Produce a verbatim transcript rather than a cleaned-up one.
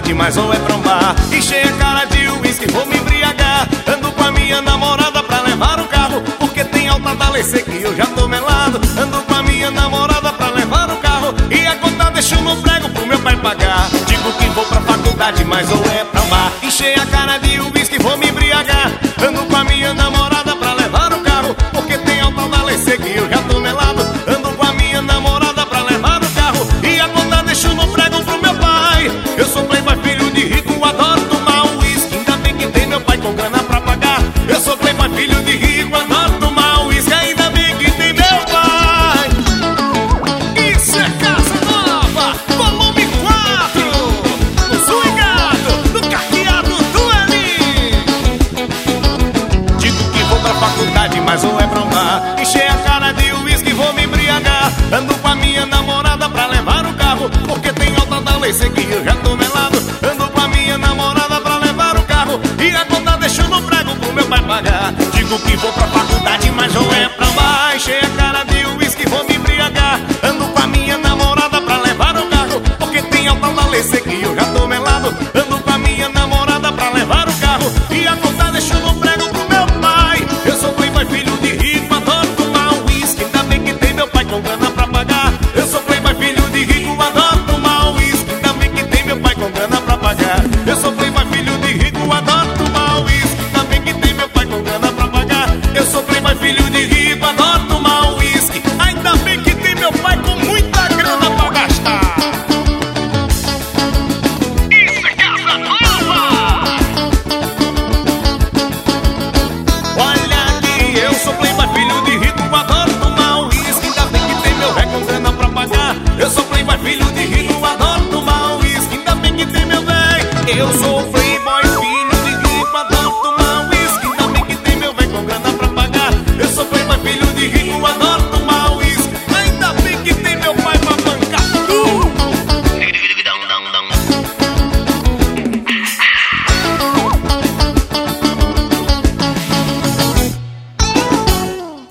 faculdade, mas ou é pra um bar. Encher a cara de uísque, vou me embriagar. Ando com a minha namorada pra levar o carro, porque tem alta da Lecê que eu já tô melado. Ando com a minha namorada pra levar o carro, e a conta deixo no prego pro meu pai pagar. Digo que vou pra faculdade, mas ou é pra um bar. Encher a cara de uísque, vou me embriagar. Ando com a minha namorada pra levar o carro, porque tem alta da Lecê que eu já tô melado. Ando com a minha namorada pra levar o carro, e a conta deixo no prego pro meu pai. Eu sou playboy, filho de rico, adoro tomar uísque. Ainda bem que tem meu pai com grana pra pagar. Eu sou playboy, filho de rico, adoro tomar uísque. Ainda bem que tem meu pai. Isso é Casa Nova, volume quatro, no swingado, no carteado do Eli. Digo que vou pra faculdade, mas ou é pra um bar. Encher a cara de uísque, vou me embriagar. Ando com a minha namorada pra levar o carro, porque tem alta da Lecê que eu já tô melado. Ando com a minha namorada pra levar o carro, e a conta deixo no prego pro meu pai pagar. Digo que vou pra faculdade, mas ou é